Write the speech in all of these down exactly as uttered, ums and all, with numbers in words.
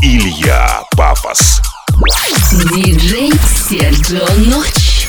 Илья Папас. Диджей Серджио Ночь.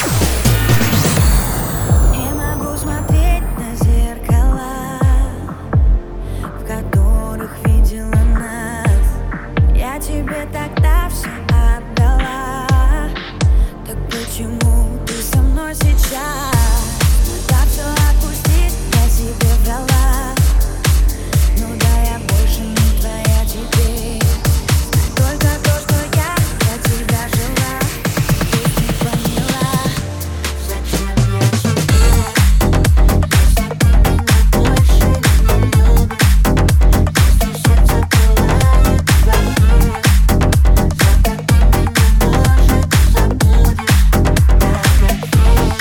Не могу смотреть на зеркала, в которых видела нас. Я тебе тогда все отдала. Так почему ты со мной сейчас? Надо все отпустить, я себе врала. Ну да, я больше не твоя теперь. Знай только то, что я для тебя жила. Ты не поняла, зачем я тебе. Если ты меня больше не любишь, если сердце пылает в огне, зато ты меня, может, забудешь. Дорогая, зачем я тебе.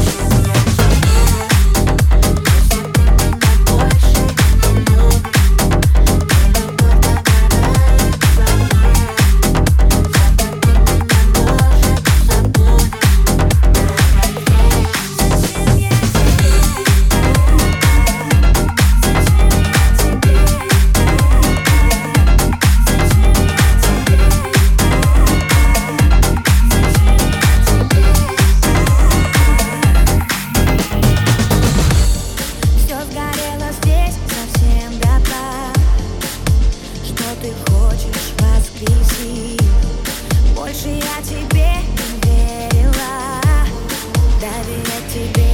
Если ты меня больше не любишь, и любовь догорает во мне, зато ты меня, может, забудешь. Дорогая, зачем я тебе. Зачем я тебе. Зачем я тебе. Все сгорело здесь совсем дотла. Что ты хочешь воскресить? Больше я тебе не верила. Доверять тебе